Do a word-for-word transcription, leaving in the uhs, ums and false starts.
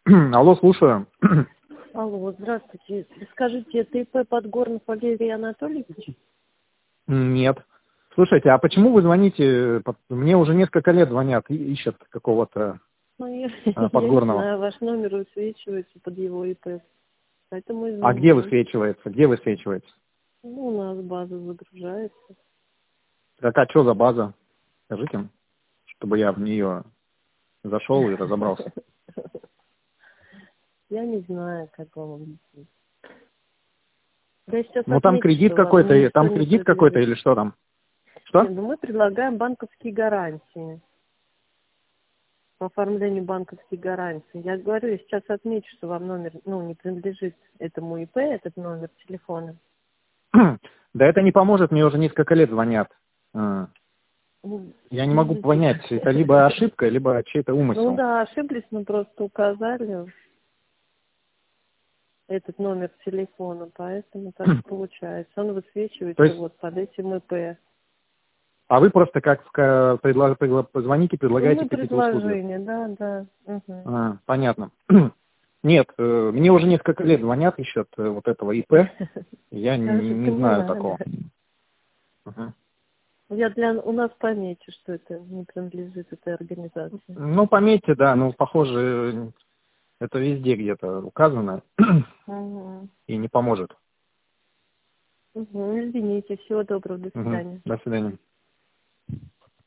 Алло, слушаю. Алло, здравствуйте. Скажите, это ИП Подгорнов Валерий Анатольевич? Нет. Слушайте, а почему вы звоните? Мне уже несколько лет звонят и ищут какого-то Ну, я, а, я не Подгорного. знаю, ваш номер высвечивается под его ИП. Поэтому А где извиняюсь. высвечивается? Где высвечивается? Ну, у нас база загружается. Так, а что за база? Скажите, чтобы я в нее зашел и разобрался. Я не знаю, как вам объяснить. Я сейчас Ну там отмечу, кредит что вам какой-то, ничто там не кредит какой-то принадлежит. или что там? Что? Нет, ну мы предлагаем банковские гарантии. По оформлению банковских гарантий. Я говорю, я сейчас отмечу, что вам номер, ну, не принадлежит этому ИП, этот номер телефона. Да это не поможет, мне уже несколько лет звонят. А, Ну, Я не могу видите. понять, это либо ошибка, либо чей-то Ну умысел. да, ошиблись, мы просто указали этот номер телефона, поэтому так и получается. Он То высвечивается есть, вот под этим ИП. а вы просто как в ка- предла- предла- позвоните, Ну, предлагаете мы какие-то услуги. предложение, да, да. Угу. А, понятно. Нет, э, мне уже несколько лет звонят, ищут э, вот этого ИП. Я Я не, же не знаю поняла, такого. да. Мгм. Я для у нас помечу, что это не принадлежит этой организации. Ну, пометьте, да, ну, похоже, э, это везде где-то указано Угу. и не поможет. Угу. Извините, всего доброго, до Мгм. свидания. До свидания.